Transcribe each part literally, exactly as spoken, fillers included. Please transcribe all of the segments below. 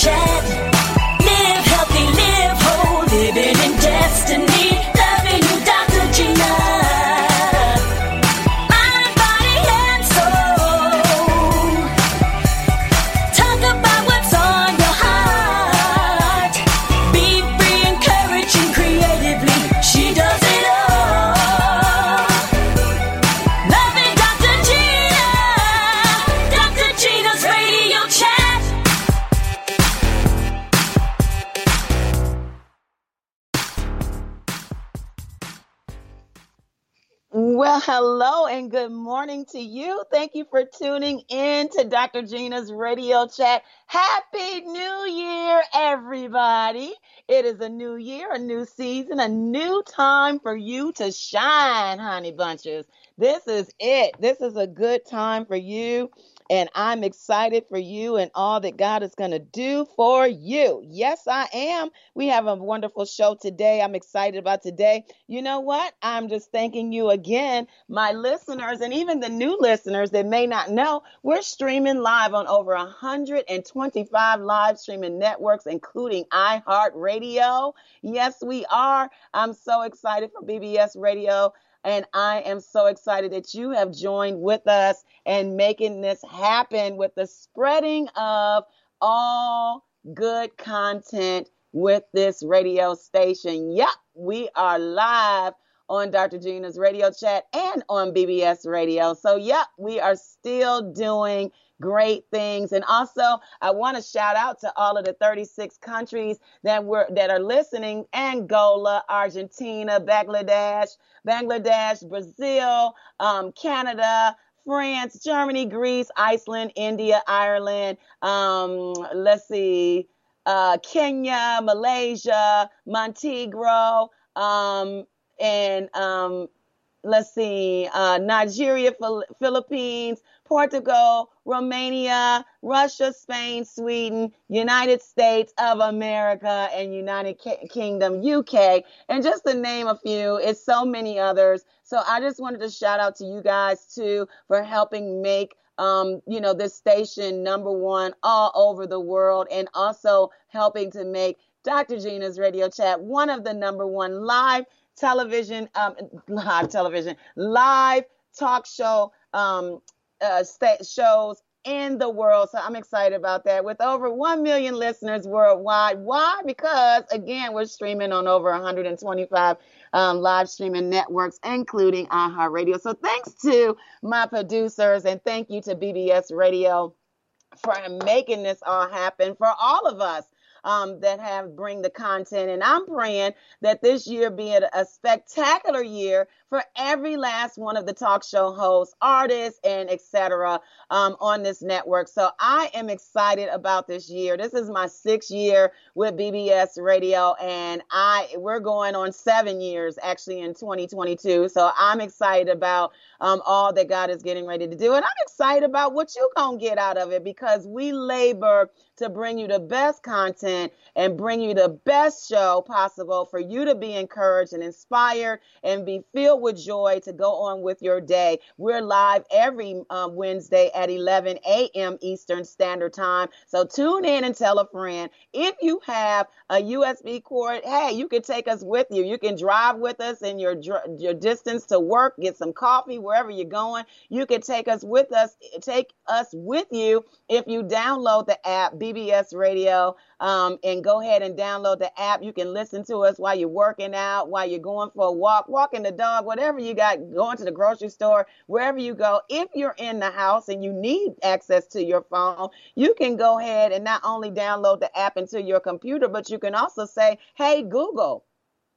Chat. Live healthy, live whole, living in destiny. Loving you, Doctor Gina. Mind, body, and soul. Talk about what's on your heart. Be free, encouraging creatively. She does it all. Loving Doctor Gina. Doctor Gina's Radio Chat. Well, hello and good morning to you. Thank you for tuning in to Doctor Gina's Radio Chat. Happy New Year, everybody. It is a new year, a new season, a new time for you to shine, honey bunches. This is it. This is a good time for you. And I'm excited for you and all that God is going to do for you. Yes, I am. We have a wonderful show today. I'm excited about today. You know what? I'm just thanking you again, my listeners, and even the new listeners that may not know, we're streaming live on over one hundred twenty-five live streaming networks, including iHeartRadio. Yes, we are. I'm so excited for B B S Radio. And I am so excited that you have joined with us and making this happen with the spreading of all good content with this radio station. Yep, we are live on Doctor Gina's Radio Chat and on B B S Radio. So, yep, we are still doing great things. And also, I want to shout out to all of the thirty-six countries that were that are listening: Angola, Argentina, Bangladesh, Bangladesh, Brazil, um, Canada, France, Germany, Greece, Iceland, India, Ireland. Um, let's see, uh, Kenya, Malaysia, Montenegro, um, and um, let's see, uh, Nigeria, Phil- Philippines, Portugal, Romania, Russia, Spain, Sweden, United States of America, and United K- Kingdom, U K, and just to name a few. It's so many others. So I just wanted to shout out to you guys too for helping make um, you know, this station number one all over the world, and also helping to make Doctor Gina's Radio Chat one of the number one live television, um, live television, live talk show um, uh, sta- shows in the world. So I'm excited about that. With over one million listeners worldwide. Why? Because, again, we're streaming on over one hundred twenty-five um, live streaming networks, including iHeartRadio. So thanks to my producers, and thank you to B B S Radio for making this all happen for all of us. Um, that have bring the content. And I'm praying that this year be a, a spectacular year for every last one of the talk show hosts, artists, and et cetera um, on this network. So I am excited about this year. This is my sixth year with B B S Radio, and I we're going on seven years actually in twenty twenty-two. So I'm excited about um, all that God is getting ready to do. And I'm excited about what you're going to get out of it, because we labor to bring you the best content and bring you the best show possible for you to be encouraged and inspired and be filled with joy to go on with your day. We're live every um, Wednesday at eleven a.m. Eastern Standard Time. So tune in and tell a friend. If you have a U S B cord, hey, you can take us with you. You can drive with us in your your distance to work, get some coffee wherever you're going. You can take us with us, take us with you if you download the app B B S Radio, um, and go ahead and download the app. You can listen to us while you're working out, while you're going for a walk, walking the dog, whatever you got, going to the grocery store, wherever you go. If you're in the house and you need access to your phone, you can go ahead and not only download the app into your computer, but you can also say, hey, Google,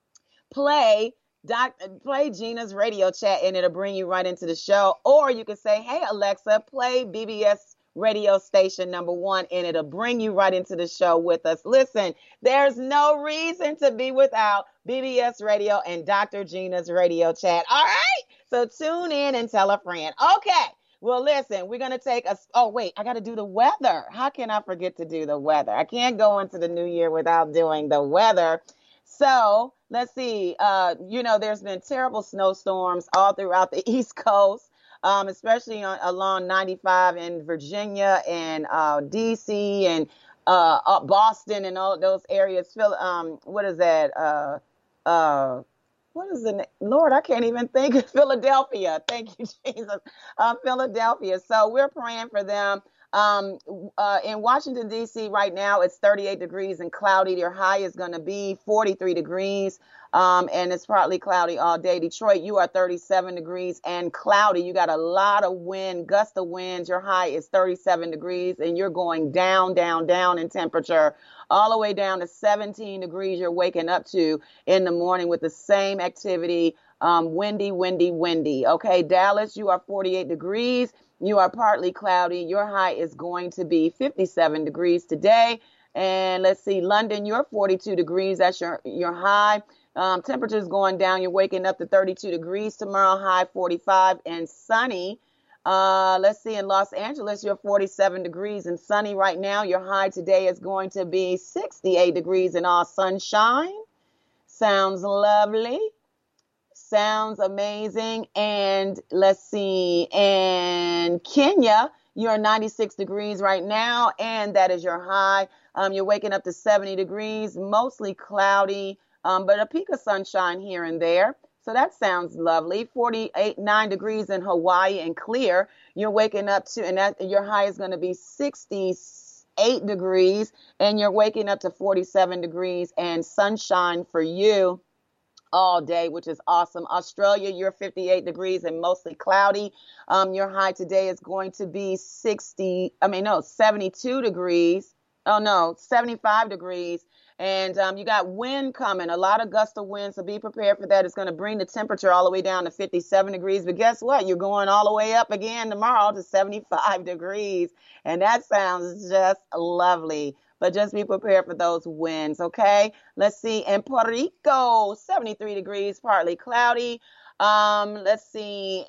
play Doc, play Gina's Radio Chat, and it'll bring you right into the show. Or you can say, hey, Alexa, play B B S Radio Station number one, and it'll bring you right into the show with us. Listen, there's no reason to be without B B S Radio and Doctor Gina's Radio Chat. All right? So tune in and tell a friend. Okay. Well, listen, we're going to take a, oh, wait, I got to do the weather. How can I forget to do the weather? I can't go into the new year without doing the weather. So let's see, uh, you know, there's been terrible snowstorms all throughout the East Coast, um, especially on, along ninety-five in Virginia and uh, D C and uh, uh, Boston and all those areas. Phil, um, what is that? Uh, uh, what is the name? Lord, I can't even think of Philadelphia. Thank you, Jesus. Uh, Philadelphia. So we're praying for them. Um, uh, in Washington, D C right now, it's thirty-eight degrees and cloudy. Your high is going to be forty-three degrees. Um, and it's partly cloudy all day. Detroit, you are thirty-seven degrees and cloudy. You got a lot of wind, gust of winds. Your high is thirty-seven degrees and you're going down, down, down in temperature all the way down to seventeen degrees. You're waking up to in the morning with the same activity. Um, windy, windy, windy. Okay. Dallas, you are forty-eight degrees. You are partly cloudy. Your high is going to be fifty-seven degrees today. And let's see, London, you're forty-two degrees. That's your, your high. Um, temperature's going down. You're waking up to thirty-two degrees tomorrow, high forty-five and sunny. Uh, let's see, in Los Angeles, you're forty-seven degrees and sunny right now. Your high today is going to be sixty-eight degrees and all sunshine. Sounds lovely. Sounds amazing. And let's see, in Kenya, you're ninety-six degrees right now, and that is your high. Um, you're waking up to seventy degrees, mostly cloudy, um, but a peak of sunshine here and there. So that sounds lovely. forty-eight, nine degrees in Hawaii and clear. You're waking up to, and that your high is going to be sixty-eight degrees, and you're waking up to forty-seven degrees and sunshine for you all day, which is awesome. Australia, you're fifty-eight degrees and mostly cloudy. Um, your high today is going to be sixty, I mean, no, seventy-two degrees. Oh, no, seventy-five degrees. And um, you got wind coming, a lot of gust of wind, so be prepared for that. It's going to bring the temperature all the way down to fifty-seven degrees. But guess what? You're going all the way up again tomorrow to seventy-five degrees. And that sounds just lovely. But just be prepared for those winds, okay? Let's see. In Puerto Rico, seventy-three degrees, partly cloudy. Um, let's see.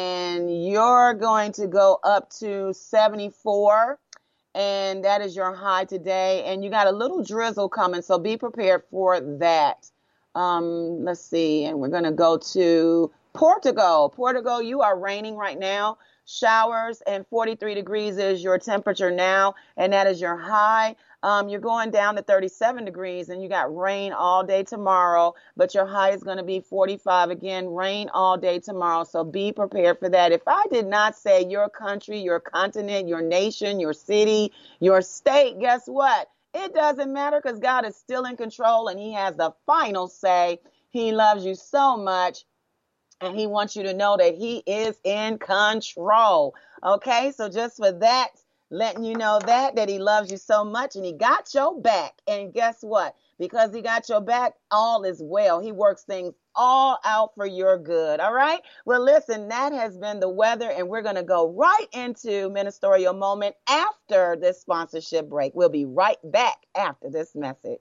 And you're going to go up to seventy-four. And that is your high today. And you got a little drizzle coming, so be prepared for that. Um, let's see. And we're going to go to Portugal. Portugal, you are raining right now. Showers, and forty-three degrees is your temperature now, and that is your high. Um, you're going down to thirty-seven degrees, and you got rain all day tomorrow, but your high is going to be forty-five. Again, rain all day tomorrow, so be prepared for that. If I did not say your country, your continent, your nation, your city, your state, guess what? It doesn't matter, because God is still in control, and he has the final say. He loves you so much. And he wants you to know that he is in control. Okay, so just for that, letting you know that, that he loves you so much and he got your back. And guess what? Because he got your back, all is well. He works things all out for your good. All right. Well, listen, that has been the weather, and we're going to go right into Ministerial Moment after this sponsorship break. We'll be right back after this message.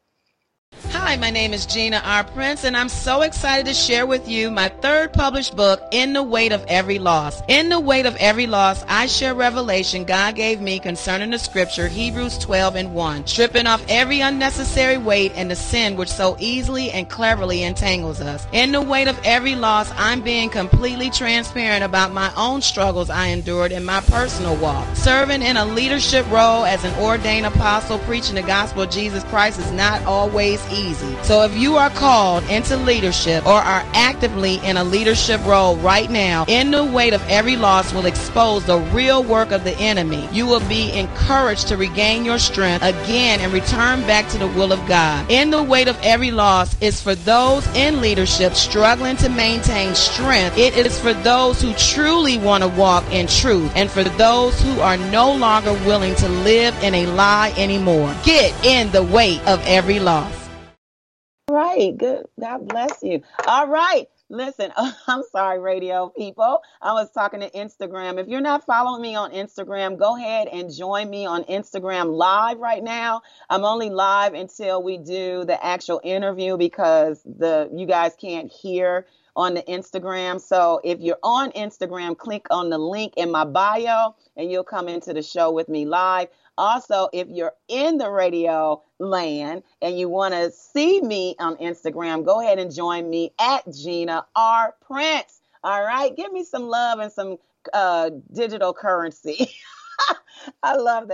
Hi, my name is Gina R. Prince, and I'm so excited to share with you my third published book, In the Weight of Every Loss. In the Weight of Every Loss, I share revelation God gave me concerning the scripture, Hebrews twelve and one, stripping off every unnecessary weight and the sin which so easily and cleverly entangles us. In the weight of every loss, I'm being completely transparent about my own struggles I endured in my personal walk. Serving in a leadership role as an ordained apostle, preaching the gospel of Jesus Christ is not always easy. So if you are called into leadership or are actively in a leadership role right now, In the Weight of Every Loss will expose the real work of the enemy. You will be encouraged to regain your strength again and return back to the will of God. In the Weight of Every Loss is for those in leadership struggling to maintain strength. It is for those who truly want to walk in truth, and for those who are no longer willing to live in a lie anymore. Get in the weight of every loss. All right. Good. God bless you. All right. Listen, I'm sorry, radio people. I was talking to Instagram. If you're not following me on Instagram, go ahead and join me on Instagram live right now. I'm only live until we do the actual interview, because the you guys can't hear on the Instagram. So if you're on Instagram, click on the link in my bio and you'll come into the show with me live. Also, if you're in the radio land and you want to see me on Instagram, go ahead and join me at Gina R. Prince. All right. Give me some love and some uh, digital currency. I love that.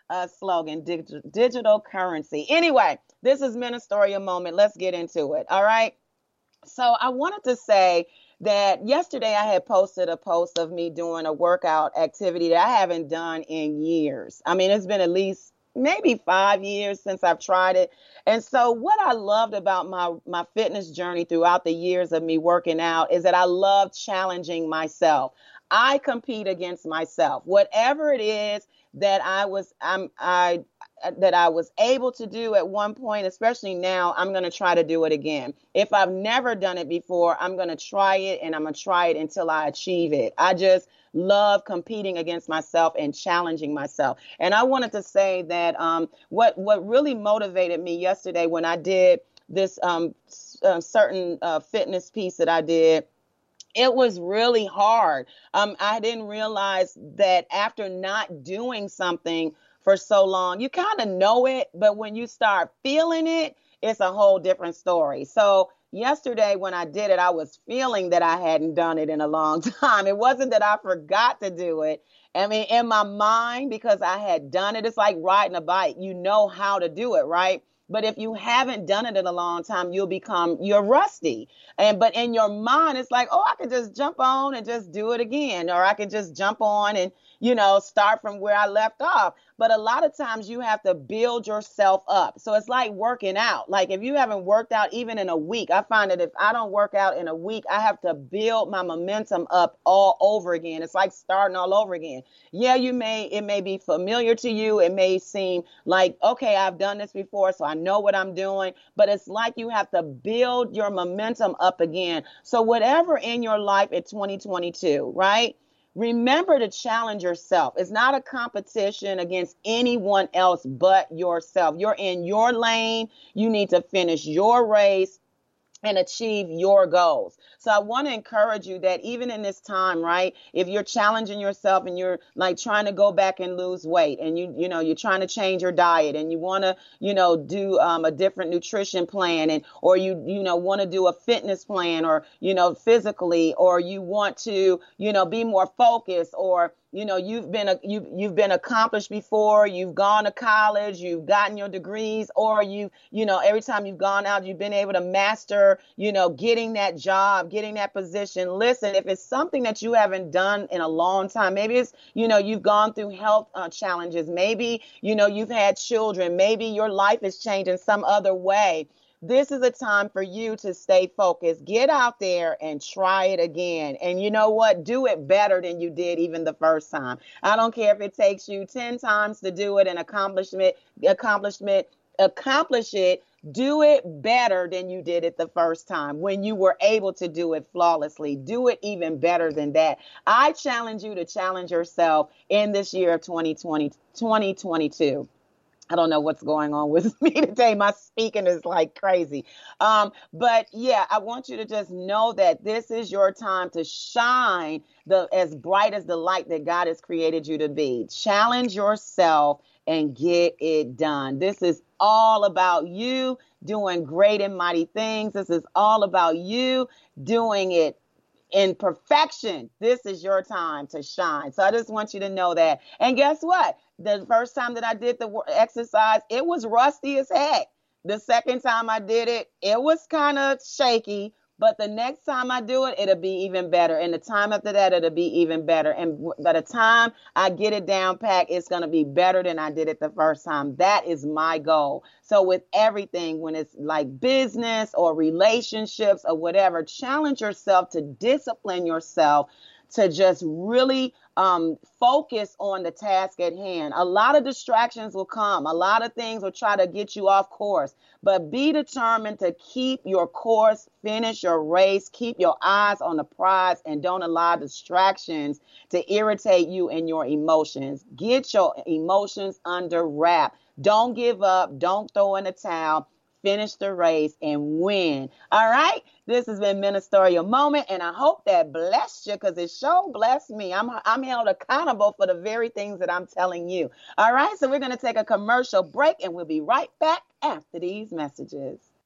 uh, slogan, dig- digital currency. Anyway, this is Ministerial Moment. Let's get into it. All right. So I wanted to say that yesterday I had posted a post of me doing a workout activity that I haven't done in years. I mean, it's been at least maybe five years since I've tried it. And so what I loved about my my fitness journey throughout the years of me working out is that I love challenging myself. I compete against myself. Whatever it is that I was I'm I that I was able to do at one point, especially now, I'm going to try to do it again. If I've never done it before, I'm going to try it, and I'm going to try it until I achieve it. I just love competing against myself and challenging myself. And I wanted to say that um, what what really motivated me yesterday when I did this um, uh, certain uh, fitness piece that I did, it was really hard. Um, I didn't realize that after not doing something for so long, you kind of know it, but when you start feeling it, it's a whole different story. So yesterday when I did it, I was feeling that I hadn't done it in a long time. It wasn't that I forgot to do it. I mean, in my mind, because I had done it, it's like riding a bike. You know how to do it, right? But if you haven't done it in a long time, you'll become, you're rusty. And, but in your mind, it's like, oh, I could just jump on and just do it again. Or I could just jump on and, you know, start from where I left off. But a lot of times you have to build yourself up. So it's like working out. Like if you haven't worked out even in a week, I find that if I don't work out in a week, I have to build my momentum up all over again. It's like starting all over again. Yeah, you may, it may be familiar to you. It may seem like, okay, I've done this before, so I know what I'm doing. But it's like you have to build your momentum up again. So whatever in your life in twenty twenty-two, right? Remember to challenge yourself. It's not a competition against anyone else but yourself. You're in your lane. You need to finish your race and achieve your goals. So I want to encourage you that even in this time, right, if you're challenging yourself and you're like trying to go back and lose weight and you, you know, you're trying to change your diet and you want to, you know, do um, a different nutrition plan and, or you, you know, want to do a fitness plan or, you know, physically, or you want to, you know, be more focused, or you know, you've been a, you've you've been accomplished before. You've gone to college, you've gotten your degrees, or you you know, every time you've gone out, you've been able to master, you know, getting that job, getting that position. Listen, if it's something that you haven't done in a long time, maybe it's, you know, you've gone through health uh, challenges. Maybe, you know, you've had children. Maybe your life has changed in some other way. This is a time for you to stay focused. Get out there and try it again. And you know what? Do it better than you did even the first time. I don't care if it takes you ten times to do it and accomplishment, accomplishment, accomplish it. Do it better than you did it the first time when you were able to do it flawlessly. Do it even better than that. I challenge you to challenge yourself in this year of twenty twenty, twenty twenty-two. I don't know what's going on with me today. My speaking is like crazy. Um, but yeah, I want you to just know that this is your time to shine the as bright as the light that God has created you to be. Challenge yourself and get it done. This is all about you doing great and mighty things. This is all about you doing it in perfection. This is your time to shine. So I just want you to know that. And guess what? The first time that I did the exercise, it was rusty as heck. The second time I did it, it was kind of shaky. But the next time I do it, it'll be even better. And the time after that, it'll be even better. And by the time I get it down packed, it's going to be better than I did it the first time. That is my goal. So with everything, when it's like business or relationships or whatever, challenge yourself to discipline yourself to just really um, focus on the task at hand. A lot of distractions will come. A lot of things will try to get you off course, but be determined to keep your course, finish your race, keep your eyes on the prize, and don't allow distractions to irritate you and your emotions. Get your emotions under wrap. Don't give up. Don't throw in the towel. Finish the race and win. All right. This has been Ministerial Moment, and I hope that blessed you because it sure blessed me. I'm I'm held accountable for the very things that I'm telling you. All right. So we're going to take a commercial break, and we'll be right back after these messages.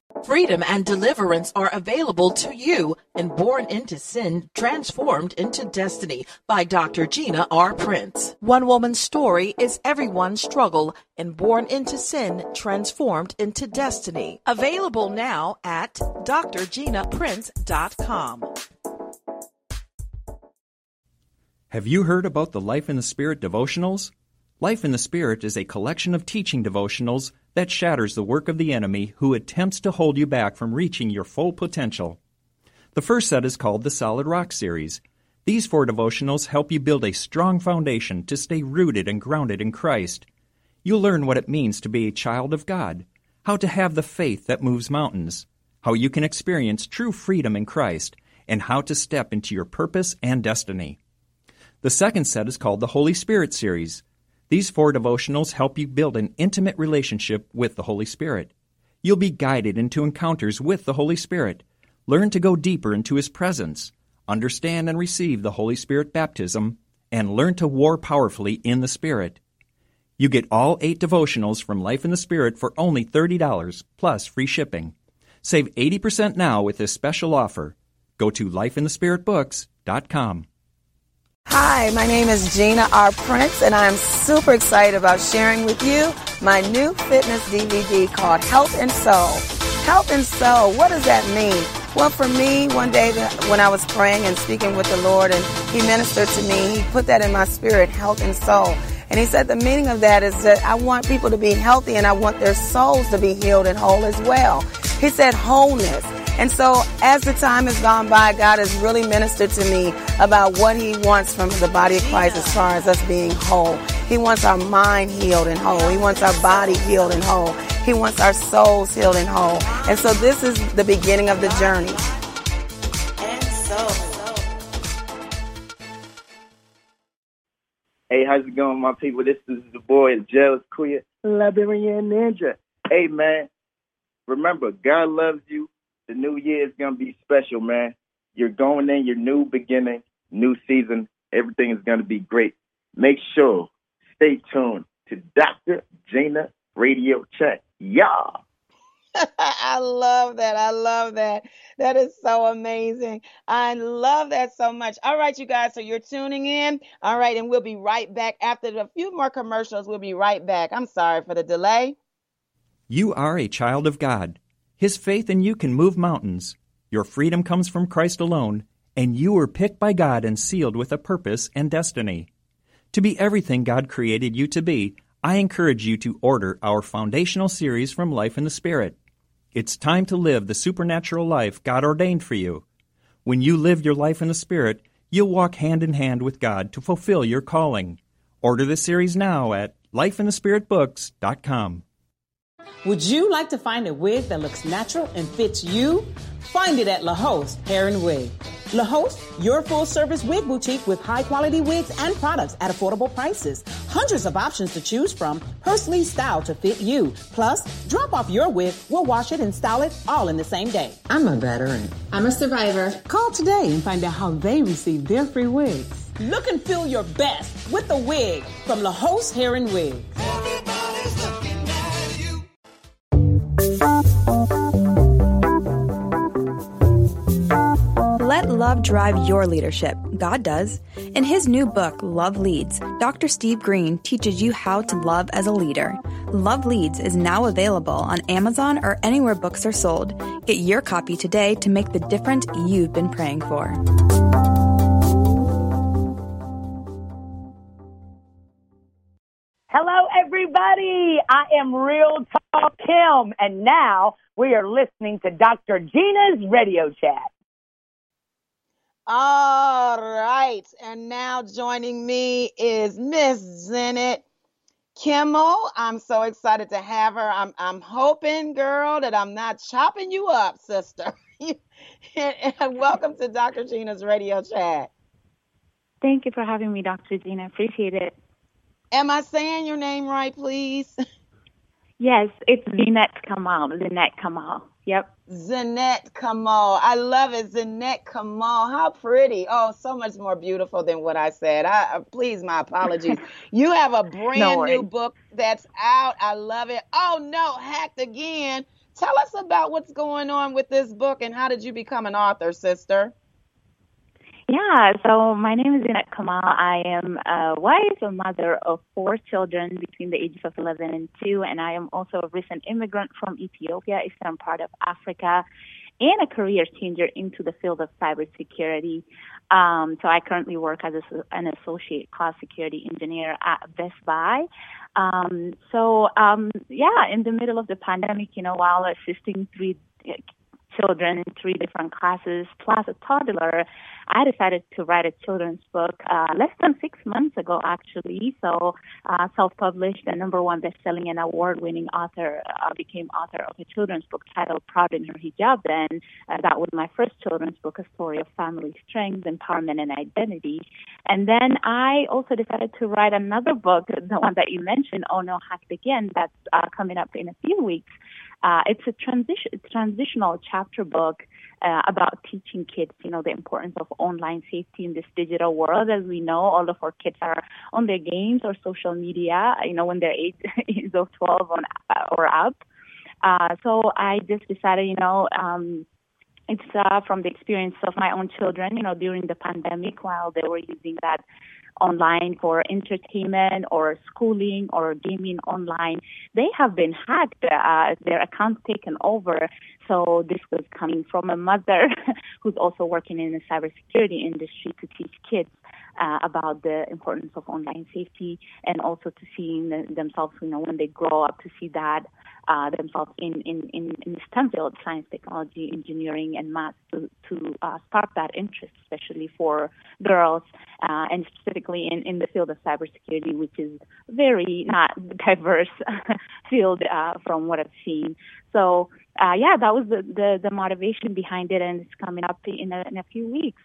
Freedom and deliverance are available to you in Born into Sin, Transformed into Destiny by Doctor Gina R. Prince. One woman's story is everyone's struggle in Born into Sin, Transformed into Destiny. Available now at d r gina prince dot com. Have you heard about the Life in the Spirit devotionals? Life in the Spirit is a collection of teaching devotionals that shatters the work of the enemy who attempts to hold you back from reaching your full potential. The first set is called the Solid Rock series. These four devotionals help you build a strong foundation to stay rooted and grounded in Christ. You'll learn what it means to be a child of God, how to have the faith that moves mountains, how you can experience true freedom in Christ, and how to step into your purpose and destiny. The second set is called the Holy Spirit series. These four devotionals help you build an intimate relationship with the Holy Spirit. You'll be guided into encounters with the Holy Spirit, learn to go deeper into His presence, understand and receive the Holy Spirit baptism, and learn to war powerfully in the Spirit. You get all eight devotionals from Life in the Spirit for only thirty dollars, plus free shipping. Save eighty percent now with this special offer. Go to life in the spirit books dot com. Hi, my name is Gina R. Prince, and I'm super excited about sharing with you my new fitness D V D called Health and Soul. Health and Soul, what does that mean? Well, for me, one day when I was praying and speaking with the Lord, and He ministered to me, He put that in my spirit, health and soul. And He said the meaning of that is that I want people to be healthy, and I want their souls to be healed and whole as well. He said wholeness. And so as the time has gone by, God has really ministered to me about what He wants from the body of Christ as far as us being whole. He wants our mind healed and whole. He wants our body healed and whole. He wants our souls healed and whole. And so this is the beginning of the journey. And so. Hey, how's it going, my people? This is the boy, Jealous Queer, Liberian Ninja. Hey, man, remember, God loves you. The new year is going to be special, man. You're going in your new beginning, new season. Everything is going to be great. Make sure, stay tuned to Doctor Gina Radio Chat. Yeah. I love that. I love that. That is so amazing. I love that so much. All right, you guys. So you're tuning in. All right. And we'll be right back after a few more commercials. We'll be right back. I'm sorry for the delay. You are a child of God. His faith in you can move mountains. Your freedom comes from Christ alone, and you were picked by God and sealed with a purpose and destiny. To be everything God created you to be, I encourage you to order our foundational series from Life in the Spirit. It's time to live the supernatural life God ordained for you. When you live your life in the Spirit, you'll walk hand in hand with God to fulfill your calling. Order the series now at life in the spirit books dot com. Would you like to find a wig that looks natural and fits you? Find it at La Hoste Hair and Wig. La Hoste, your full-service wig boutique with high-quality wigs and products at affordable prices. Hundreds of options to choose from, personally styled to fit you. Plus, drop off your wig, we'll wash it and style it all in the same day. I'm a veteran. I'm a survivor. Call today and find out how they receive their free wigs. Look and feel your best with a wig from La Hoste Hair and Wig. Everybody's looking at you. Let love drive your leadership. God does. In his new book, Love Leads, Doctor Steve Green teaches you how to love as a leader. Love Leads is now available on Amazon or anywhere books are sold. Get your copy today to make the difference you've been praying for. Hello, everybody. I am Real Talk Kim, and now we are listening to Doctor Gina's Radio Chat. All right. And now joining me is Miss Zenit Kimmel. I'm so excited to have her. I'm I'm hoping, girl, that I'm not chopping you up, sister. And welcome to Doctor Gina's Radio Chat. Thank you for having me, Doctor Gina. Appreciate it. Am I saying your name right, please? Yes, it's Zenit Kamal. Zenit Kamal. Yep. Zenit Kamal. I love it. Zenit Kamal. How pretty. Oh, so much more beautiful than what I said. I, uh, please, my apologies. You have a brand No new book that's out. I love it. Oh, no, hacked again. Tell us about what's going on with this book and how did you become an author, sister? Yeah, so my name is Zinat Kamal. I am a wife, a mother of four children between the ages of eleven and two, and I am also a recent immigrant from Ethiopia, eastern part of Africa, and a career changer into the field of cybersecurity. Um, so I currently work as a, an associate cloud security engineer at Best Buy. Um, so, um, yeah, in the middle of the pandemic, you know, while assisting three children in three different classes, plus a toddler, I decided to write a children's book uh, less than six months ago, actually. So uh, self-published, the number one best-selling and award-winning author, uh, became author of a children's book titled Proud in Her Hijab. Then uh, that was my first children's book, a story of family strength, empowerment, and identity. And then I also decided to write another book, the one that you mentioned, Oh No, Hacked Again, that's uh, coming up in a few weeks. Uh, it's a transition, transitional chapter book uh, about teaching kids, you know, the importance of online safety in this digital world. As we know, all of our kids are on their games or social media, you know, when they're age, age of twelve on, uh, or up. Uh, so I just decided, you know, um, it's uh, from the experience of my own children, you know, during the pandemic while they were using that online for entertainment or schooling or gaming online, they have been hacked, uh, their accounts taken over. So this was coming from a mother who's also working in the cybersecurity industry to teach kids uh, about the importance of online safety and also to seeing the, themselves, you know, when they grow up to see that uh, themselves in, in, in, in the STEM field, science, technology, engineering, and math to, to uh, spark that interest, especially for girls uh, and specifically in, in the field of cybersecurity, which is very not diverse field uh, from what I've seen. So, uh, yeah, that was the, the, the motivation behind it, and it's coming up in a, in a few weeks.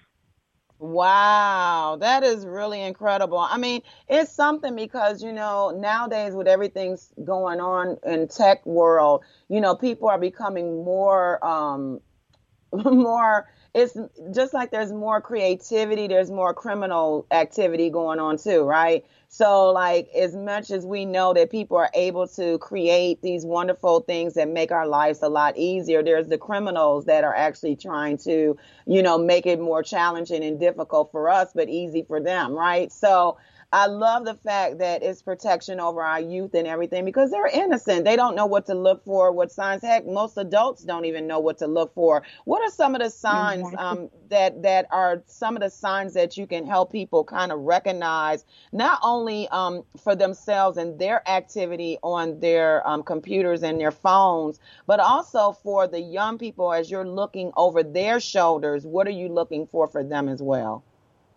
Wow, that is really incredible. I mean, it's something because, you know, nowadays with everything's going on in tech world, you know, people are becoming more, um, more, it's just like there's more creativity, there's more criminal activity going on too, right? So like as much as we know that people are able to create these wonderful things that make our lives a lot easier, there's the criminals that are actually trying to, you know, make it more challenging and difficult for us, but easy for them, right? So I love the fact that it's protection over our youth and everything because they're innocent. They don't know what to look for, what signs. Heck, most adults don't even know what to look for. What are some of the signs um, that that are some of the signs that you can help people kind of recognize, not only um, for themselves and their activity on their um, computers and their phones, but also for the young people as you're looking over their shoulders? What are you looking for for them as well?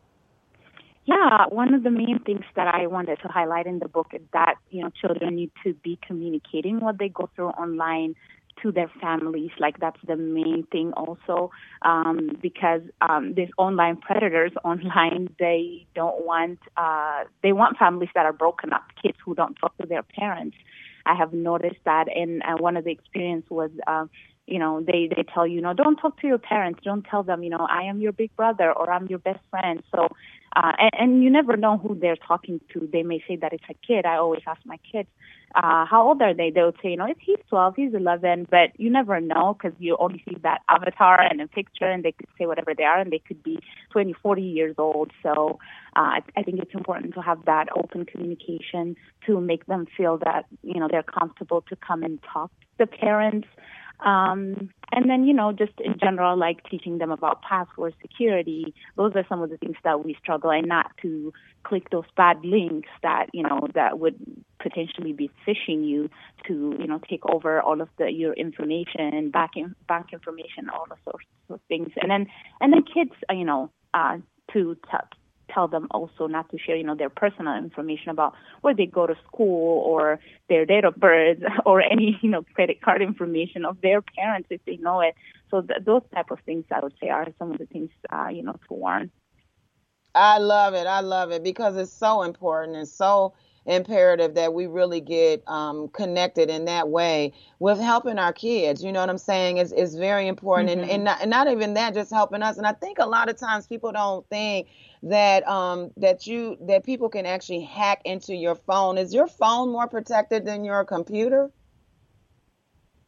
Yeah, one of the main things that I wanted to highlight in the book is that, you know, children need to be communicating what they go through online to their families. Like that's the main thing also, um, because um, these online predators online, they don't want, uh, they want families that are broken up, kids who don't talk to their parents. I have noticed that, and uh, one of the experience was, uh, you know, they, they tell you, no, don't talk to your parents. Don't tell them, you know, I am your big brother or I'm your best friend. So, uh, and, and you never know who they're talking to. They may say that it's a kid. I always ask my kids, uh, how old are they? They would say, you know, if he's twelve, he's eleven, but you never know because you only see that avatar and a picture and they could say whatever they are and they could be twenty, forty years old. So uh, I, I think it's important to have that open communication to make them feel that, you know, they're comfortable to come and talk to the parents. Um, and then, you know, just in general, like teaching them about password security. Those are some of the things that we struggle, and not to click those bad links that, you know, that would potentially be phishing you to, you know, take over all of the, your information, back in, bank information, all those sorts of things. And then, and then kids, uh, you know, uh, to t- tell them also not to share, you know, their personal information about where they go to school or their date of birth or any, you know, credit card information of their parents if they know it. So th- those type of things, I would say, are some of the things, uh, you know, to warn. I love it. I love it because it's so important and so imperative that we really get um, connected in that way with helping our kids. You know what I'm saying? It's, it's very important. Mm-hmm. And, and, not, and not even that, just helping us. And I think a lot of times people don't think that um, that you that people can actually hack into your phone. Is your phone more protected than your computer?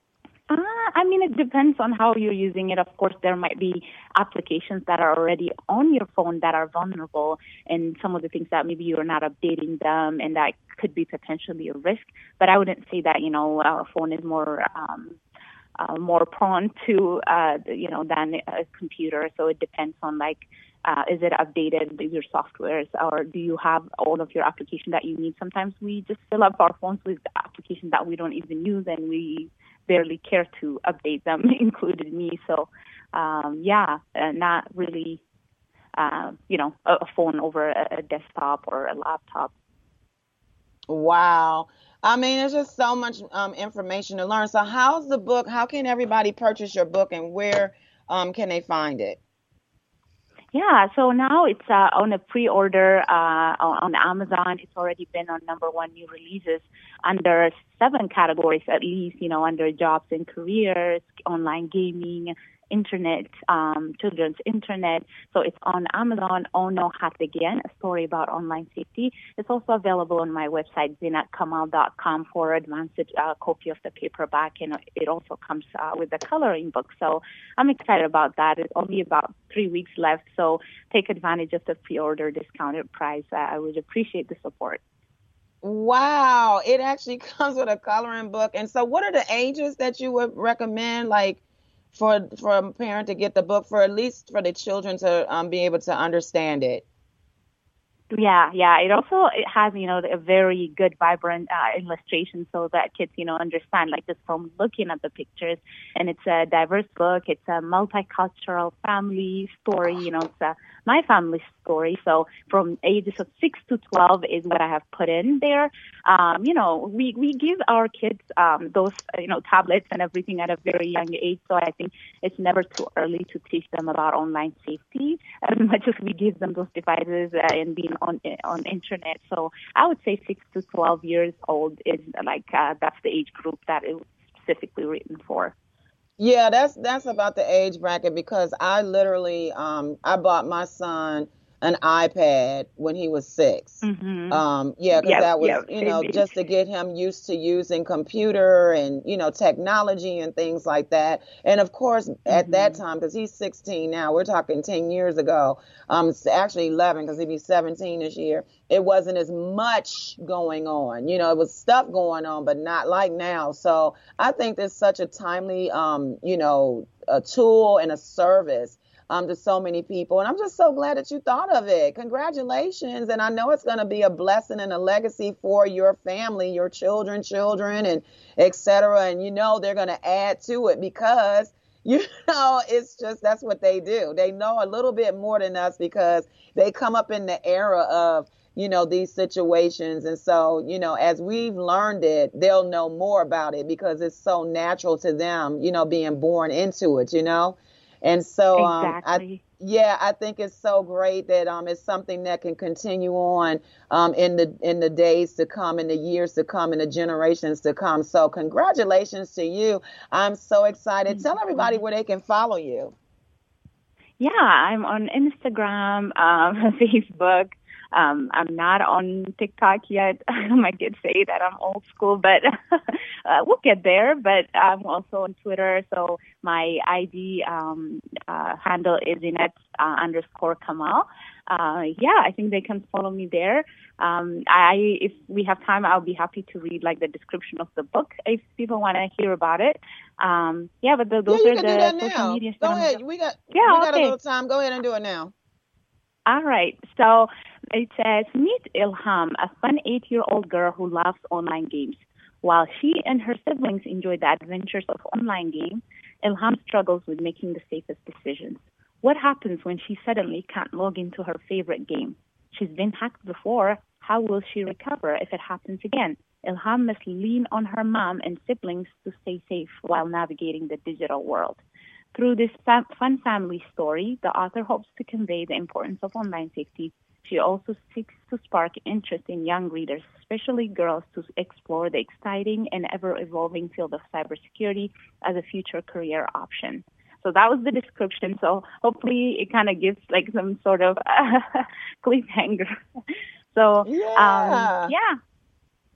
Uh, I mean, it depends on how you're using it. Of course, there might be applications that are already on your phone that are vulnerable, and some of the things that maybe you're not updating them, and that could be potentially a risk. But I wouldn't say that, you know, our phone is more um, uh, more prone to, uh, you know, than a computer. So it depends on, like, uh, is it updated, your softwares, or do you have all of your application that you need? Sometimes we just fill up our phones with applications that we don't even use, and we barely care to update them, including me. So, um, yeah, uh, not really, uh, you know, a, a phone over a, a desktop or a laptop. Wow. I mean, there's just so much um, information to learn. So how's the book? How can everybody purchase your book, and where um, can they find it? Yeah, so now it's uh, on a pre-order uh, on Amazon. It's already been on number one new releases under seven categories at least, you know, under jobs and careers, online gaming, internet, um, children's internet. So it's on Amazon. Oh No Hat Again, a story about online safety. It's also available on my website, zinat kamal dot com, for advanced uh, copy of the paperback, and it also comes uh, with the coloring book. So I'm excited about that. It's only about three weeks left, so take advantage of the pre-order discounted price. Uh, I would appreciate the support. Wow, it actually comes with a coloring book. And so what are the ages that you would recommend, like, for for a parent to get the book, for at least for the children to um, be able to understand it? Yeah, yeah. It also it has, you know, a very good, vibrant uh, illustration so that kids, you know, understand, like, just from looking at the pictures. And it's a diverse book. It's a multicultural family story. You know, it's a, my family story. So from ages of six to twelve is what I have put in there. Um, you know, we, we give our kids um, those, you know, tablets and everything at a very young age. So I think it's never too early to teach them about online safety as much as we give them those devices uh, and being on on internet. So I would say six to twelve years old is like uh, that's the age group that it was specifically written for. Yeah, that's that's about the age bracket, because I literally um I bought my son an iPad when he was six. Mm-hmm. Um, yeah, because Yep, that was, yep, you same know, age. just to get him used to using computer and, you know, technology and things like that. And of course, at that time, because he's sixteen now, we're talking ten years ago, um, it's actually eleven because he'd be seventeen this year. It wasn't as much going on. You know, it was stuff going on, but not like now. So I think there's such a timely, um, you know, a tool and a service Um, to so many people. And I'm just so glad that you thought of it. Congratulations. And I know it's going to be a blessing and a legacy for your family, your children, children, and et cetera. And, you know, they're going to add to it because, you know, it's just, that's what they do. They know a little bit more than us because they come up in the era of, you know, these situations. And so, you know, as we've learned it, they'll know more about it because it's so natural to them, you know, being born into it, you know. And so, um, Exactly. I, yeah, I think it's so great that um, it's something that can continue on um, in the in the days to come, in the years to come, in the generations to come. So congratulations to you. I'm so excited. Tell everybody where they can follow you. Yeah, I'm on Instagram, um, Facebook. Um, I'm not on TikTok yet. I might get say that I'm old school, but uh, we'll get there. But I'm also on Twitter. So my I D um, uh, handle is Zinat uh, underscore Kamal. Uh, yeah, I think they can follow me there. Um, I, if we have time, I'll be happy to read like the description of the book if people want to hear about it. Um, yeah, but the, those yeah, you are can the do that social now. media. Go ahead. We got yeah, we got okay. a little time. Go ahead and do it now. All right. So it says, meet Ilham, a fun eight-year-old girl who loves online games. While she and her siblings enjoy the adventures of online games, Ilham struggles with making the safest decisions. What happens when she suddenly can't log into her favorite game? She's been hacked before. How will she recover if it happens again? Ilham must lean on her mom and siblings to stay safe while navigating the digital world. Through this fam- fun family story, the author hopes to convey the importance of online safety. She also seeks to spark interest in young readers, especially girls, to explore the exciting and ever-evolving field of cybersecurity as a future career option. So that was the description. So hopefully it kind of gives like some sort of uh, cliffhanger. So yeah. Um, yeah.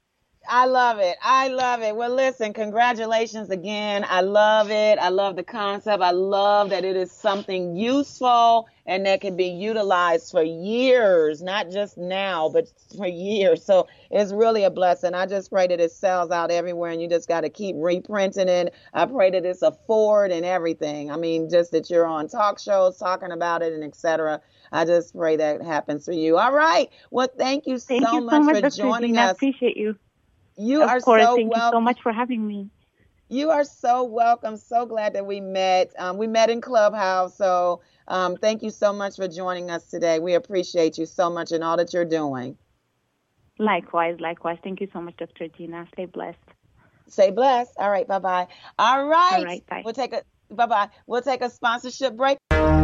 I love it. I love it. Well, listen, congratulations again. I love it. I love the concept. I love that it is something useful and that can be utilized for years, not just now, but for years. So it's really a blessing. I just pray that it sells out everywhere and you just got to keep reprinting it. I pray that it's a Ford and everything. I mean, just that you're on talk shows talking about it and et cetera. I just pray that happens for you. All right. Well, thank you Thank so you much so much, for Doctor joining Gina. I us. appreciate you. You of are course, so thank welcome. you so much for having me. You are so welcome. So glad that we met. Um, we met in Clubhouse. So um, thank you so much for joining us today. We appreciate you so much and all that you're doing. Likewise, likewise. Thank you so much, Doctor Gina. Stay blessed. Stay blessed. All right. Bye-bye. All right. All right. Bye. We'll take a bye-bye. We'll take a sponsorship break.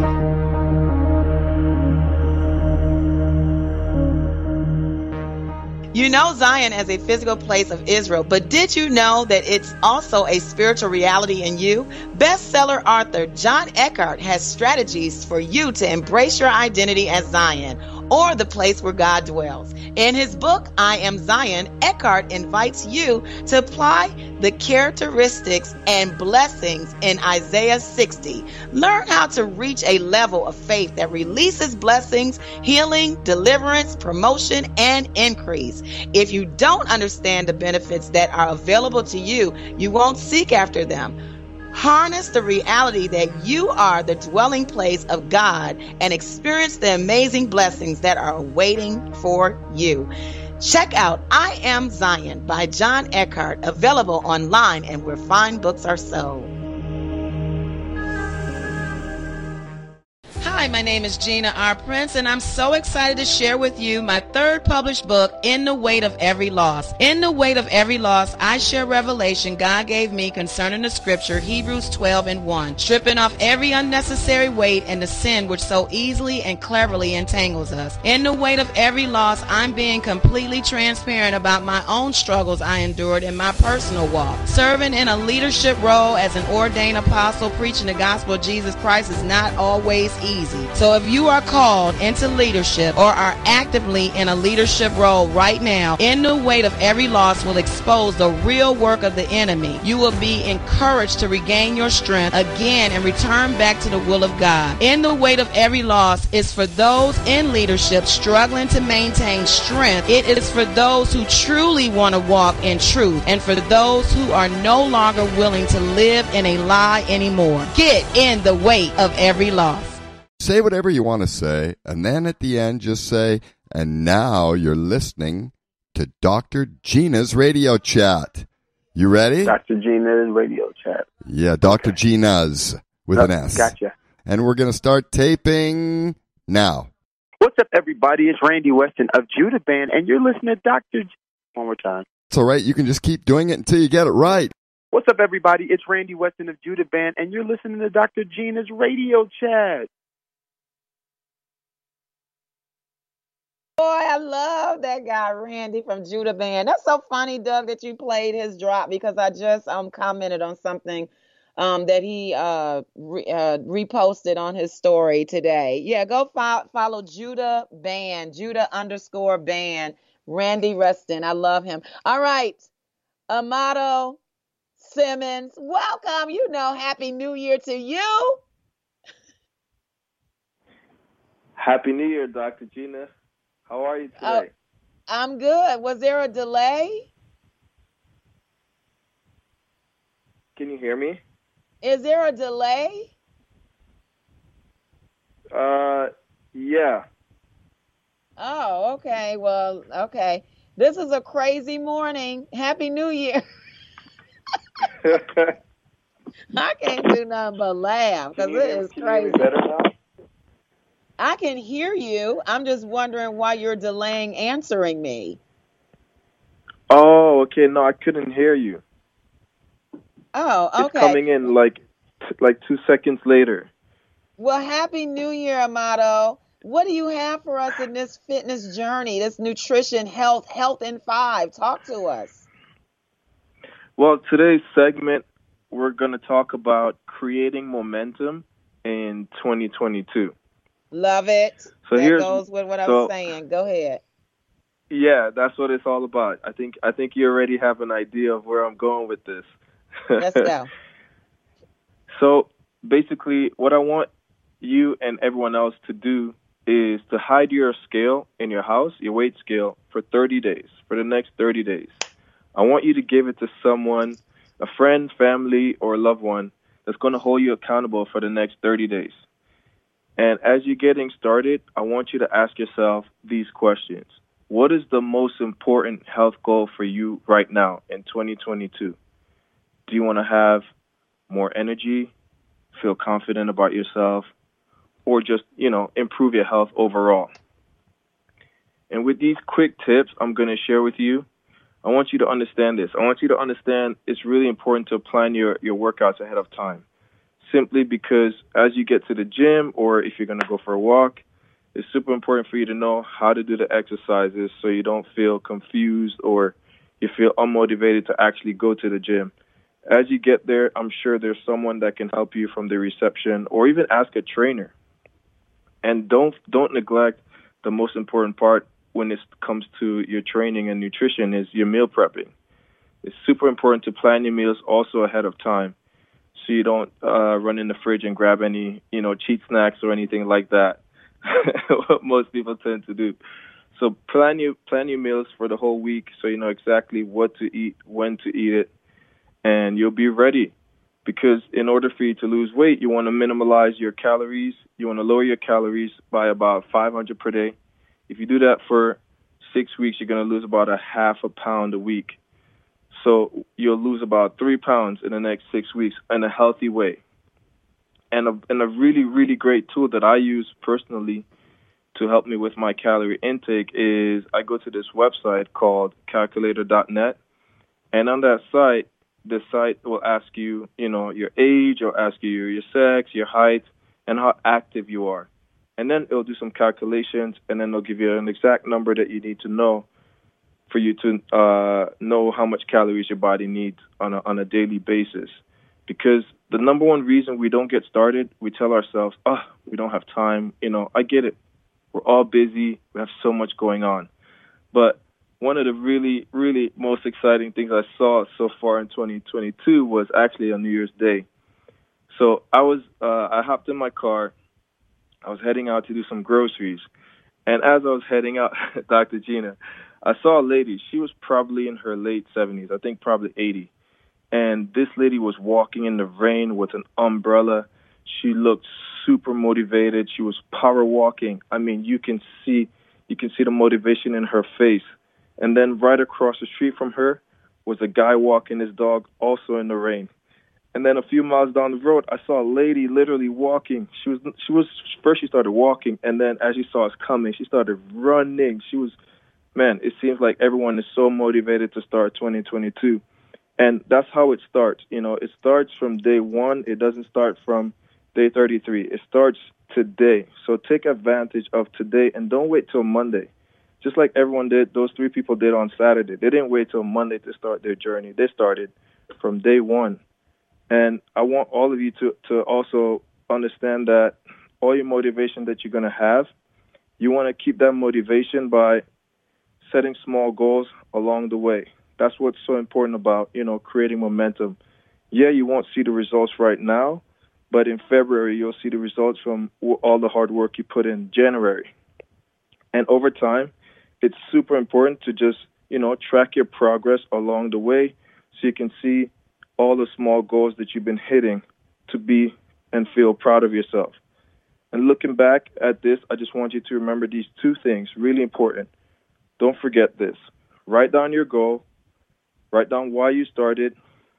You know Zion as a physical place of Israel, but did you know that it's also a spiritual reality in you? Bestseller author John Eckhart has strategies for you to embrace your identity as Zion, or the place where God dwells. In his book, I Am Zion, Eckhart invites you to apply the characteristics and blessings in Isaiah sixty. Learn how to reach a level of faith that releases blessings, healing, deliverance, promotion, and increase. If you don't understand the benefits that are available to you, you won't seek after them. Harness the reality that you are the dwelling place of God and experience the amazing blessings that are awaiting for you. Check out I Am Zion by John Eckhart, available online and where fine books are sold. Hi, my name is Gina R. Prince, and I'm so excited to share with you my third published book, In the Weight of Every Loss. In the Weight of Every Loss, I share revelation God gave me concerning the scripture, Hebrews twelve and one, stripping off every unnecessary weight and the sin which so easily and cleverly entangles us. In the weight of every loss, I'm being completely transparent about my own struggles I endured in my personal walk. Serving in a leadership role as an ordained apostle, preaching the gospel of Jesus Christ is not always easy. So if you are called into leadership or are actively in a leadership role right now, In the Weight of Every Loss will expose the real work of the enemy. You will be encouraged to regain your strength again and return back to the will of God. In the Weight of Every Loss is for those in leadership struggling to maintain strength. It is for those who truly want to walk in truth and for those who are no longer willing to live in a lie anymore. Get in the weight of every loss. Say whatever you want to say, and then at the end just say, and now you're listening to Doctor Gina's Radio Chat. You ready? Doctor Gina's Radio Chat. Yeah, Doctor Okay. Gina's with no, an S. Gotcha. And we're going to start taping now. What's up, everybody? It's Randy Weston of Judah Band, and you're listening to Doctor G- One more time. It's all right. You can just keep doing it until you get it right. What's up, everybody? It's Randy Weston of Judah Band, and you're listening to Doctor Gina's Radio Chat. Boy, I love that guy, Randy from Judah Band. That's so funny, Doug, that you played his drop because I just um commented on something um that he uh, re- uh reposted on his story today. Yeah, go fo- follow Judah Band, Judah underscore Band, Randy Reston. I love him. All right, Amato Simmons, welcome. You know, Happy New Year to you. Happy New Year, Doctor Gina. How are you today? Uh, I'm good. Was there a delay? Can you hear me? Is there a delay? Uh, yeah. Oh, okay. Well, okay. This is a crazy morning. Happy New Year. I can't do nothing but laugh because it is crazy. Better now? I can hear you. I'm just wondering why you're delaying answering me. Oh, okay. No, I couldn't hear you. Oh, okay. It's coming in like like two seconds later. Well, Happy New Year, Amato. What do you have for us in this fitness journey, this nutrition, health, health in five? Talk to us. Well, today's segment, we're going to talk about creating momentum in twenty twenty-two. Love it. So that here's, goes with what I so, was saying. Go ahead. Yeah, that's what it's all about. I think I think you already have an idea of where I'm going with this. Let's go. So basically, what I want you and everyone else to do is to hide your scale in your house, your weight scale, for thirty days, for the next thirty days. I want you to give it to someone, a friend, family, or a loved one that's going to hold you accountable for the next thirty days. And as you're getting started, I want you to ask yourself these questions. What is the most important health goal for you right now in twenty twenty-two? Do you want to have more energy, feel confident about yourself, or just, you know, improve your health overall? And with these quick tips I'm going to share with you, I want you to understand this. I want you to understand it's really important to plan your, your workouts ahead of time. Simply because as you get to the gym or if you're going to go for a walk, it's super important for you to know how to do the exercises so you don't feel confused or you feel unmotivated to actually go to the gym. As you get there, I'm sure there's someone that can help you from the reception or even ask a trainer. And don't don't neglect the most important part when it comes to your training and nutrition is your meal prepping. It's super important to plan your meals also ahead of time so you don't uh, run in the fridge and grab any, you know, cheat snacks or anything like that. What most people tend to do. So plan your plan your meals for the whole week so you know exactly what to eat, when to eat it, and you'll be ready. Because in order for you to lose weight, you want to minimalize your calories. You want to lower your calories by about five hundred per day. If you do that for six weeks, you're going to lose about a half a pound a week. So you'll lose about three pounds in the next six weeks in a healthy way. And a, and a really, really great tool that I use personally to help me with my calorie intake is I go to this website called calculator dot net. And on that site, the site will ask you, you know, your age, or ask you your sex, your height, and how active you are. And then it'll do some calculations, and then it'll give you an exact number that you need to know for you to uh, know how much calories your body needs on a, on a daily basis. Because the number one reason we don't get started, we tell ourselves, oh, we don't have time. You know, I get it. We're all busy. We have so much going on. But one of the really, really most exciting things I saw so far in twenty twenty-two was actually on New Year's Day. So I was, uh, I hopped in my car. I was heading out to do some groceries. And as I was heading out, Doctor Gina, I saw a lady. She was probably in her late seventies, I think probably eighty. And this lady was walking in the rain with an umbrella. She looked super motivated. She was power walking. I mean, you can see you can see the motivation in her face. And then right across the street from her was a guy walking his dog also in the rain. And then a few miles down the road, I saw a lady literally walking. She was she was first she started walking, and then as she saw us coming, she started running. She was, man, it seems like everyone is so motivated to start twenty twenty-two. And that's how it starts. You know, it starts from day one. It doesn't start from day thirty-three. It starts today. So take advantage of today and don't wait till Monday. Just like everyone did, those three people did on Saturday. They didn't wait till Monday to start their journey. They started from day one. And I want all of you to, to also understand that all your motivation that you're going to have, you want to keep that motivation by setting small goals along the way. That's what's so important about, you know, creating momentum. Yeah, you won't see the results right now, but in February, you'll see the results from all the hard work you put in January. And over time, it's super important to just, you know, track your progress along the way so you can see all the small goals that you've been hitting to be and feel proud of yourself. And looking back at this, I just want you to remember these two things, really important. Don't forget this. Write down your goal. Write down why you started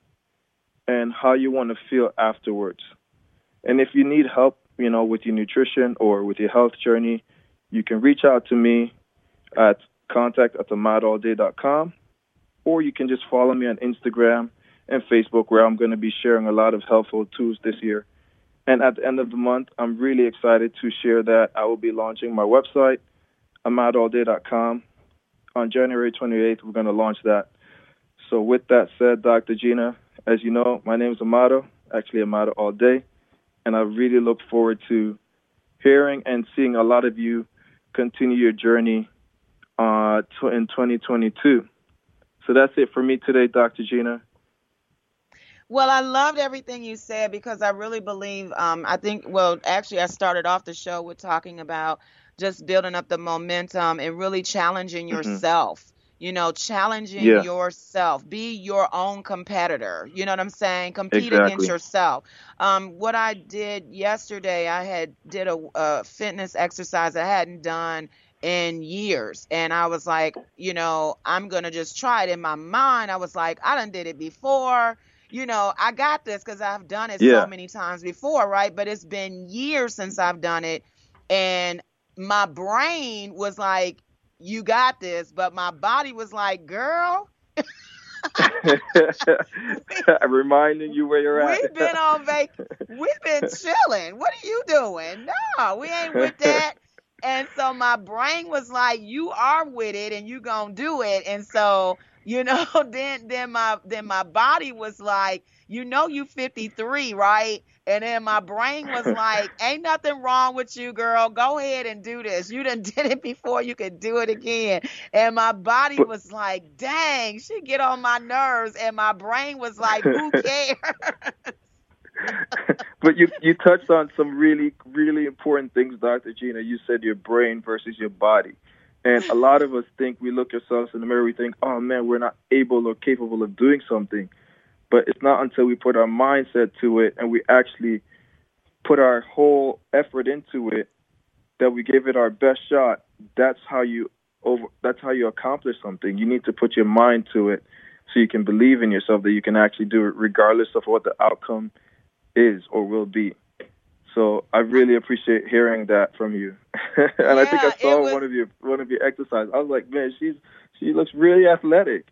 and how you want to feel afterwards. And if you need help, you know, with your nutrition or with your health journey, you can reach out to me at contact at the mad all day dot com, or you can just follow me on Instagram and Facebook, where I'm going to be sharing a lot of helpful tools this year. And at the end of the month, I'm really excited to share that I will be launching my website, mad all day dot com. On January twenty-eighth, we're going to launch that. So with that said, Doctor Gina, as you know, my name is Amado, actually Amado All Day, and I really look forward to hearing and seeing a lot of you continue your journey uh, tw- in twenty twenty-two. So that's it for me today, Doctor Gina. Well, I loved everything you said because I really believe, um, I think, well, actually, I started off the show with talking about just building up the momentum and really challenging Mm-hmm. yourself. You know, challenging Yeah. yourself. Be your own competitor. You know what I'm saying? Compete Exactly. against yourself. Um, what I did yesterday, I had did a, a fitness exercise I hadn't done in years. And I was like, you know, I'm going to just try it. In my mind, I was like, I done did it before. You know, I got this because I've done it Yeah. so many times before, right? But it's been years since I've done it. And my brain was like, you got this. But my body was like, girl, I'm reminding you where you're at. we've been on vac, we've been chilling. What are you doing? No, we ain't with that. And so my brain was like, you are with it and you gonna do it. And so, you know, then then my then my body was like, you know, you fifty-three, right? And then my brain was like, ain't nothing wrong with you, girl. Go ahead and do this. You done did it before. You can do it again. And my body But- was like, dang, she get on my nerves. And my brain was like, who cares? But you you touched on some really, really important things, Doctor Gina. You said your brain versus your body. And a lot of us think, we look ourselves in the mirror, we think, oh, man, we're not able or capable of doing something. But it's not until we put our mindset to it and we actually put our whole effort into it that we give it our best shot. That's how you over. That's how you accomplish something. You need to put your mind to it so you can believe in yourself that you can actually do it regardless of what the outcome is or will be. So I really appreciate hearing that from you. And I think I Yeah, it saw was- one of your one of your exercises. I was like, man, she's she looks really athletic.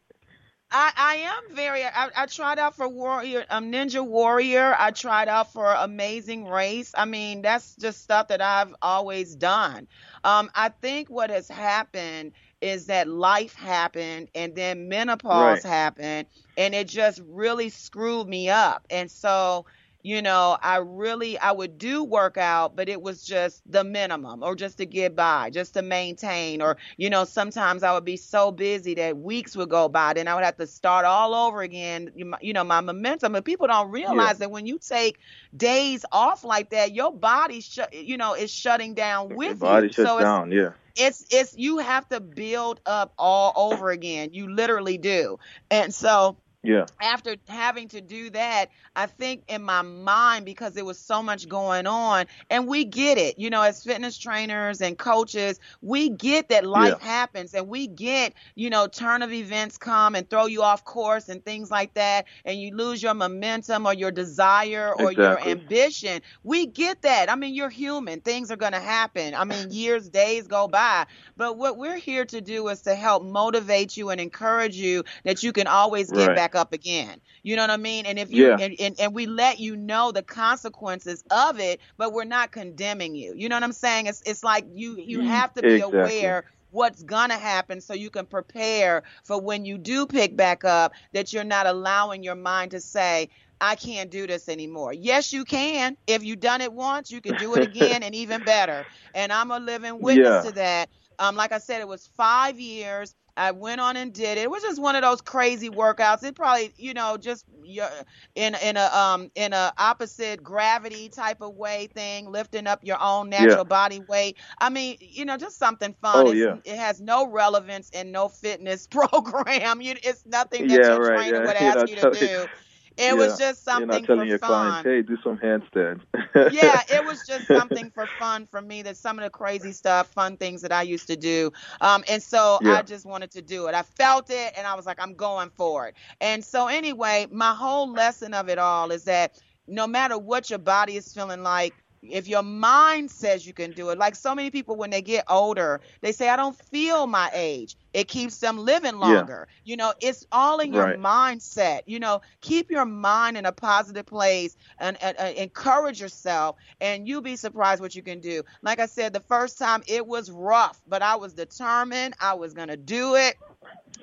I, I am very, I, I tried out for Warrior, um, Ninja Warrior. I tried out for Amazing Race. I mean, that's just stuff that I've always done. Um, I think what has happened is that life happened and then menopause Right. happened and it just really screwed me up. And so, you know, I really, I would do workout, but it was just the minimum or just to get by, just to maintain. Or, you know, sometimes I would be so busy that weeks would go by. Then I would have to start all over again, you you know, my momentum. And people don't realize that when you take days off like that, your body, sh- you know, is shutting down with Your body you. shuts So it's, down, yeah. it's it's you have to build up all over again. You literally do. And so Yeah. after having to do that, I think in my mind, because there was so much going on, and we get it, you know, as fitness trainers and coaches, we get that life Yeah. happens and we get, you know, turn of events come and throw you off course and things like that. And you lose your momentum or your desire or your Exactly. ambition. We get that. I mean, you're human. Things are going to happen. I mean, years, days go by. But what we're here to do is to help motivate you and encourage you that you can always get Right. back up again. You know what I mean? And if you Yeah. and, and, and we let you know the consequences of it, but we're not condemning you. You know what I'm saying? It's it's like you you have to be Exactly. aware what's gonna happen so you can prepare for when you do pick back up, that you're not allowing your mind to say, I can't do this anymore. Yes, you can. If you've done it once, you can do it again and even better. And I'm a living witness Yeah. to that. Um, like I said, it was five years. I went on and did it. It was just one of those crazy workouts. It probably, you know, just your- in in a um in a opposite gravity type of way thing, lifting up your own natural Yeah. body weight. I mean, you know, just something fun. Oh, It's, yeah. It has no relevance in no fitness program. You, it's nothing that Yeah, your right. trainer Yeah. would You're ask not you to telling- do. It Yeah. was just You're something not telling for your fun. clients, hey, do some handstands. Yeah, it was just something for fun for me. That some of the crazy stuff, fun things that I used to do. Um, and so Yeah. I just wanted to do it. I felt it and I was like, I'm going for it. And so anyway, my whole lesson of it all is that no matter what your body is feeling like, if your mind says you can do it, like so many people when they get older, they say, I don't feel my age. It keeps them living Yeah. longer. You know, it's all in your Right. mindset. You know, keep your mind in a positive place and, and, and encourage yourself, and you'll be surprised what you can do. Like I said, the first time it was rough, but I was determined. I was going to do it.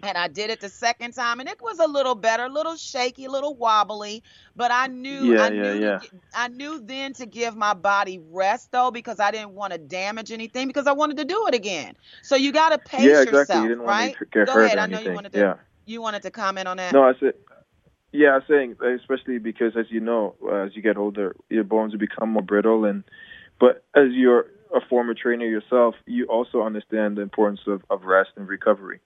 And I did it the second time, and it was a little better, a little shaky, a little wobbly. But I knew, Yeah, I yeah, knew, yeah. to, I knew then to give my body rest though, because I didn't want to damage anything, because I wanted to do it again. So you got to pace Yeah, exactly. yourself, You didn't want right? to get Go hurt ahead. or I know you anything. wanted to. Yeah. You wanted to comment on that. No, I said. Yeah, I was saying, especially because, as you know, uh, as you get older, your bones will become more brittle, and but as you're a former trainer yourself, you also understand the importance of, of rest and recovery.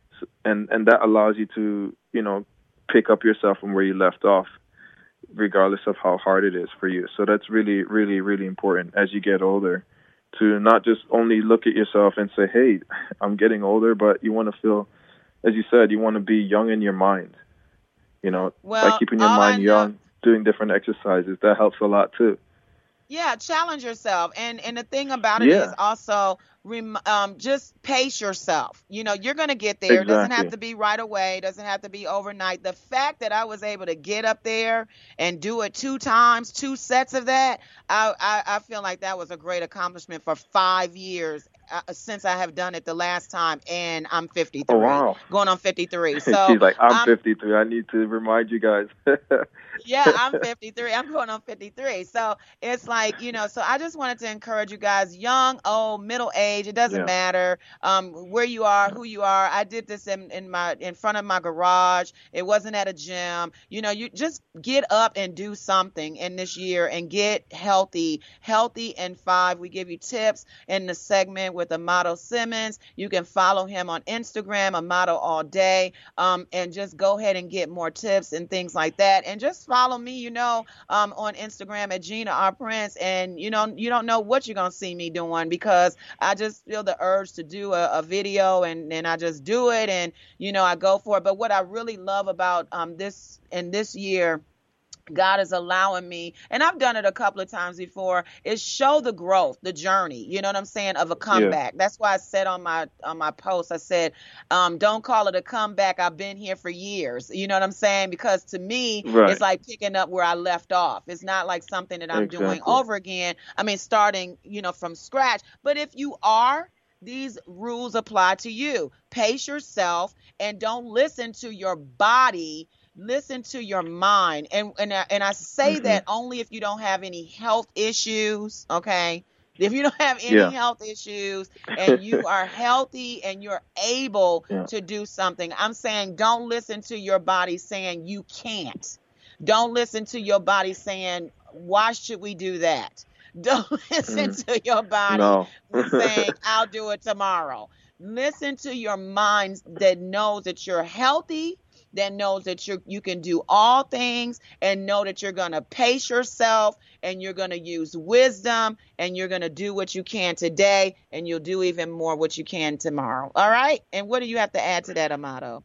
And and that allows you to, you know, pick up yourself from where you left off, regardless of how hard it is for you. So that's really, really, really important as you get older, to not just only look at yourself and say, hey, I'm getting older, but you want to feel, as you said, you want to be young in your mind. You know, Well, by keeping your all I mind know- young, doing different exercises, that helps a lot too. Yeah, challenge yourself. And and the thing about it Yeah. is also rem- um, just pace yourself. You know, you're going to get there. It doesn't have Exactly. to be right away. It doesn't have to be overnight. The fact that I was able to get up there and do it two times, two sets of that, I, I, I feel like that was a great accomplishment for five years uh, since I have done it the last time. And I'm fifty-three, Oh, wow. going on fifty-three. So She's like, I'm I'm- fifty-three. I need to remind you guys. Yeah, I'm fifty-three. I'm going on fifty-three. So it's like, you know, so I just wanted to encourage you guys, young, old, middle age, it doesn't Yeah. matter um, where you are, who you are. I did this in, in my in front of my garage. It wasn't at a gym. You know, you just get up and do something in this year and get healthy. Healthy in five. We give you tips in the segment with Amato Simmons. You can follow him on Instagram, Amato All Day, um, and just go ahead and get more tips and things like that. And just follow me, you know, um, on Instagram at Gina R. Prince. And, you know, you don't know what you're going to see me doing, because I just feel the urge to do a, a video and, and I just do it. And, you know, I go for it. But what I really love about um, this in this year, God is allowing me, and I've done it a couple of times before, is show the growth, the journey, you know what I'm saying, of a comeback. That's why I said on my on my post, I said, um, don't call it a comeback. I've been here for years. You know what I'm saying? Because to me, Right. it's like picking up where I left off. It's not like something that I'm doing Exactly. over again. I mean, starting, you know, from scratch. But if you are, these rules apply to you. Pace yourself and don't listen to your body. Listen to your mind. And and I, and I say Mhm. that only if you don't have any health issues, okay? If you don't have any Yeah. health issues and you are healthy and you're able Yeah. to do something, I'm saying don't listen to your body saying you can't. Don't listen to your body saying, why should we do that? Don't listen Mm. to your body No. saying, I'll do it tomorrow. Listen to your mind that knows that you're healthy, that knows that you you can do all things, and know that you're going to pace yourself and you're going to use wisdom and you're going to do what you can today and you'll do even more what you can tomorrow. All right? And what do you have to add to that, Amato?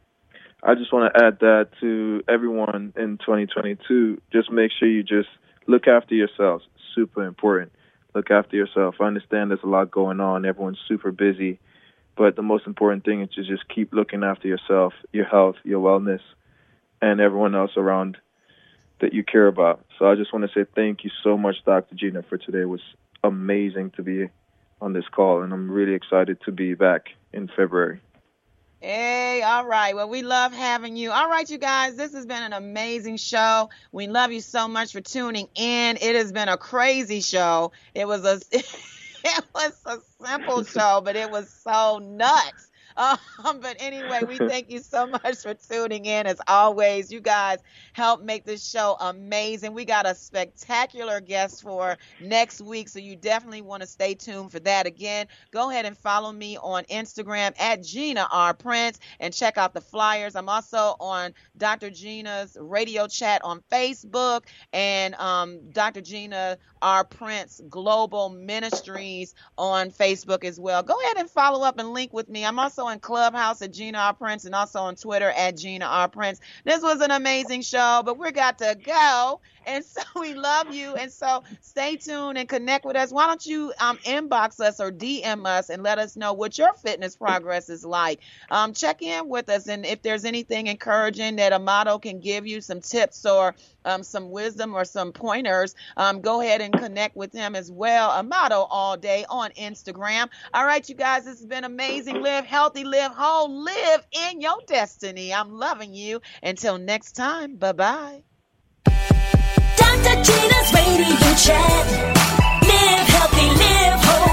I just want to add that to everyone in twenty twenty-two. Just make sure you just look after yourselves. Super important. Look after yourself. I understand there's a lot going on. Everyone's super busy. But the most important thing is to just keep looking after yourself, your health, your wellness, and everyone else around that you care about. So I just want to say thank you so much, Doctor Gina, for today. It was amazing to be on this call, and I'm really excited to be back in February. Hey, all right. Well, we love having you. All right, you guys, this has been an amazing show. We love you so much for tuning in. It has been a crazy show. It was a it was a simple show, but it was so nuts. Um, but anyway, we thank you so much for tuning in. As always, you guys help make this show amazing. We got a spectacular guest for next week, so you definitely want to stay tuned for that. Again, go ahead and follow me on Instagram at Gina R. Prince and check out the flyers. I'm also on Doctor Gina's radio chat on Facebook and um, Doctor Gina R. Prince Global Ministries on Facebook as well. Go ahead and follow up and link with me. I'm also in Clubhouse at Gina R. Prince and also on Twitter at Gina R. Prince. This was an amazing show, but we're got to go. And so we love you. And so stay tuned and connect with us. Why don't you um, inbox us or D M us and let us know what your fitness progress is like. Um, check in with us. And if there's anything encouraging that Amato can give you, some tips or um, some wisdom or some pointers, um, go ahead and connect with him as well. Amato All Day on Instagram. All right, you guys, this has been amazing. Live healthy, live whole, live in your destiny. I'm loving you. Until next time, bye-bye. Doctor Gina's Radio Chat. Live healthy, live whole.